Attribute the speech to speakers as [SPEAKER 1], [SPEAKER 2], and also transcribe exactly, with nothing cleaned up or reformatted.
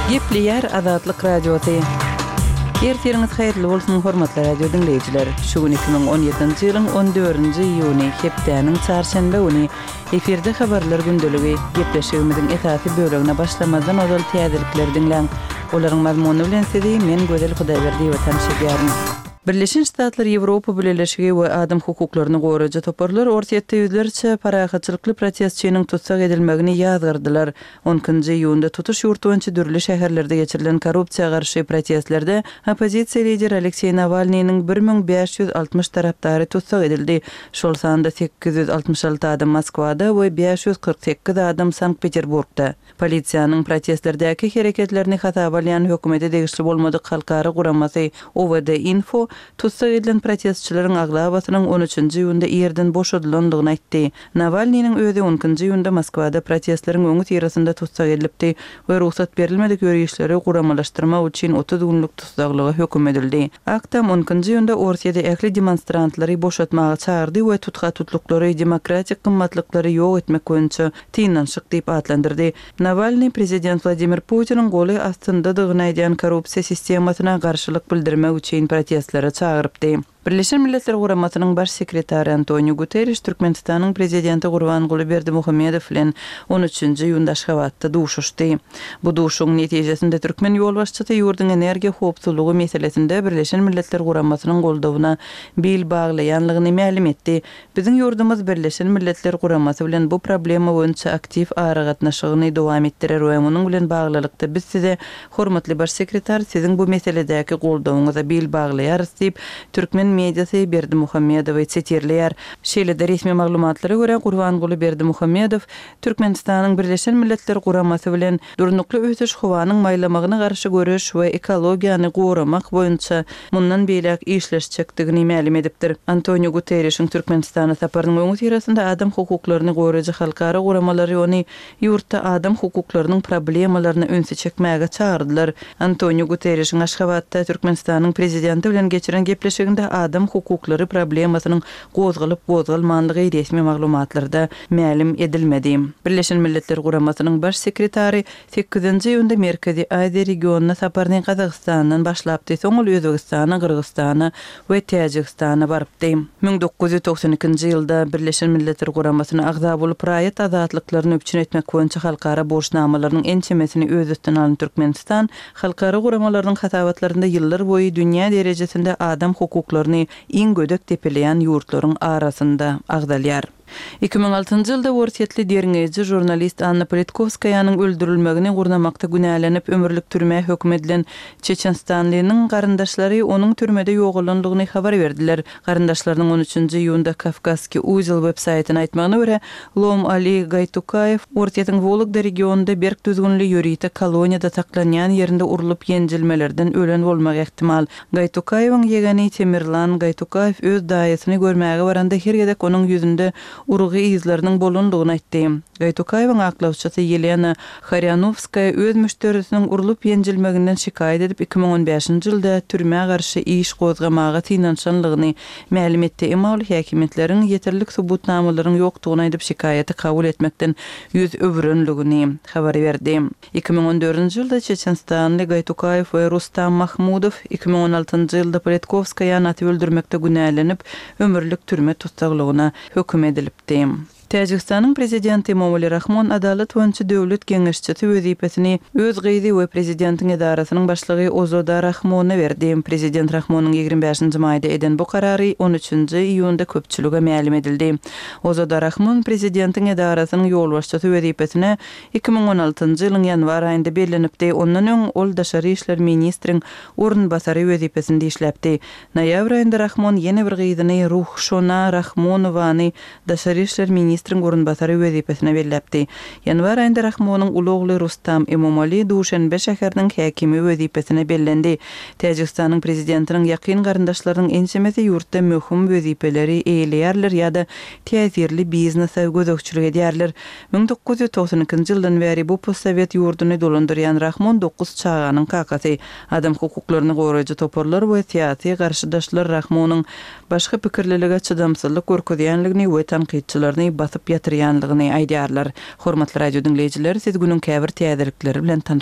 [SPEAKER 1] Gepleyer Azatlyk Radiosu. Ertiriniz hayırlı bolsun hormatly radio dinleyijiler. Şu gün iki bin on ýedinji ýylyň on dördünji iýuny hepdeniň çarşamba güni efirde habarlar gündeligi gepleşigimiziň esasy bölegine başlamazdan ozal täzelikler dinleň. Olaryň mazmuny bilen sizi men Gözel Hudaýberdiýew tanışýaryn. Birleşen Ştatlar Ýewropa Birleşigi we adam hukuklaryny goraja toparlar ortaýetde ýüzlerçe parahatçylykly protestçiniň tutsak edilmegini ýazgyrdylar. onuncu iýunda tutuş ýurtwynça dürli şäherlerde geçirilen korrupsiýa garşy protestlerde opozisiýa lideri Aleksey Navalnyň bir min beş ýüz altymyş tarapdary tutsak edildi. Şol sanda sekiz ýüz altymyş alty adam Moskwada we beş ýüz kırk sekiz adam Sankt-Peterburgda. Polisiýanyň protestlerdäki hereketlerini hataba alýan hökümete degişli bolmadyk halkara guramasy O V D Info tutsak edilen protestçilerin aglabatynyň on üçünji iýunda ýerden boşadylandygyny aýtdy. Navalnyň özü onuncu iýunda Moskwada protestleriň öňü tirasynda tutsak edilipdi we ruhsat berilmedik ýörüşleri guramalaşdyrmak üçin otuz günlük tutsaklyga höküm edildi. Aktam onuncu iýunda ortaýada ähli demonstrantlary boşatmaga çağırdy we tutga tutluklary demokratik gymmatlyklary ýok etmek boýunça tynanşyk diýip adlandyrdy. Navalny prezident Vladimir Putiniň goly astyndadygyny aýdan korrupsiýa sistemasyna garşylyk bildirmek üçin protestlere çağırıpdy. Birleşen Milletler Guramasynyň baş sekretary Antonio Guterres Türkmenistanyň prezidenti Gurbanguly Berdimuhammedow bilen on üçünji iýunda Aşgabatda duşuşdy. Bu duşuň netijesinde türkmen ýolbaşçysy ýurdun energiýa howpsuzlygy meselesinde Birleşen Milletler Guramasynyň goldawyna bil baglaýanlygyny ma'lum etdi. Biziň ýurdumyz Birleşen Milletler Guramasy bilen bu problema boýunça aktiv ara gatnaşygyny dowam etdirer we munyň bilen baglylykda biz size hormatly baş sekretar siziň bu meseledäki goldawyňyza bil baglaýarys diýip türkmen mediasy Berdimuhammedow çetirleýär. Şeýle-de resmi maglumatlara görä Gurbanguly Berdimuhammedow Türkmenistanyň Birleşen Milletler Guramasy bilen durnukly ötüş howanyň maýlamagyna garşy görüş we ekologiýany goramak boýunça mundan beýlek işleşjekdigini ma'lum edipdir. Antonio Guterres'iň Türkmenistana saparynyň öňü tirasynda adam hukuklaryny goraja halkara goramalary ony ýurtda adam hukuklarynyň problemalaryny öňe çekmäge çağırdylar. Antonio Guterres'iň Aşgabatda Türkmenistanyň prezidenti bilen geçiren gepleşiginde adam hukuklary problemasynyň gozgalyp gozgalmanlygy resmi maglumatlarda ma'lum edilmedi. Birleşen Milletler Guramasynyň baş sekretary sekizinji iýunda Merkezi Aziýa regionuna saparyny Kazakstandan başlapdy. Soňul Özbegistana, Kyrgyzstana we Täjikistana barypdy. bin dokuz ýüz toksan ikinji ýylda Birleşen Milletler Guramasyna agza bolup raýat azatlyklaryny öpçün etmek boýunça halkara borçnamalarynyň ençemesini öz üstüne alan Türkmenistan halkara guramalarynyň hatabatlarynda ýyllar boýy dünýä derejesinde adam hukuklaryny iň gödek tepeleýän ýurtlaryň arasynda agdalýar. iki bin altıncı ýylda ortaýetli derňeji jurnalist Anna Politkovskaýanyň öldürilmegini gurnamakda günälenip ömürlük türme hökm edilen Çeçenstanlynyň garyndaşlary onuň türmede ýogalandygyny habar berdiler. Garyndaşlarynyň on üçünji iýunda Kafkazski Uzel websaýtyna aýtmagyna görä, Lom Ali Gaytukayew ortaýatyň Vologda regionunda berk düzgünli ýörüýte koloniýada saklanýan ýerinde urulyp ýenjilmelerden ölen bolmak ähtimal. Gaytukayewiň ýegeni Temirlan Gaytukayew öz daýasyny görmäge baranda her gedek onuň ýüzünde urugy izleriniň bolundygyny aýtdy. Gaytukayewiň aklawçysy Yelena Kharyanovskaya öz müşterisiniň urulyp ýenjilmeginden şikaýet edip iki bin on beşinji ýylda türmäge garşy iş gozgamaga tynanşanlygyny ma'lum etdi. Emma häkimetleriň ýeterlik subutnamalaryň ýokdugyny aýdyp şikaýeti kabul etmekden ýüz öwrenligini habar berdi. iki bin on dördünji ýylda Çeçenstanly Gaytukayew we Rustam Mahmudow iki bin on altynjy ýylda Politkovskaýany atyp öldürmekde günälenip ömürlük türme tutsaklygyna höküm edilipdi. Täjikistanyň prezidenti Emomali Rahmon adalet boýunça döwlet geňeşçisi wezipesini öz gyzy we prezidentiň edarasynyň başlygy Ozoda Rahmona berdi. Prezident Rahmonyň ýigirme beşinji maýda eden bu karary on üçünji iýunda köpçülige ma'lum edildi. Ozoda Rahmon prezidentiň edarasynyň ýolbaşçysy wezipesine iki bin on altynjy ýylyň ýanwar aýynda bellenipdi. Ondan öň ol daşary işler ministriň ornbasary wezipesinde işläpdi. Noýabr aýynda Rahmon ýene bir gyzyny Ruhshona Rahmonowany daşary işler ministriň ornbasary wezipesine belläpdi. Ýanwar aýynda Rahmonyň ulugly Rustam Emomali Duşanbe şäheriniň häkimi wezipesine bellendi. Täjikistanyň prezidentiniň ýakyn garyndaşlarynyň ençemesi ýurtda möhüm wezipeleri eýleýärler ýa-da täsirli biznesa gözükçülük edýärler. bin dokuz ýüz toksan ikinji ýyldan beri bu postsovet ýurduny dolandyrýan Rahmon dokuz çağanyň kakasy. Adam hukuklaryny goraja toparlar we siýasy garşydaşlar Rahmonyň başga pikirliligi çydamsızlyk görkezýänligini we tanqidçilerini basyp ýatyrýanlygyny aýdýarlar. Hormatly radio dinleyijiler, siz günüň käbir täzelikleri bilen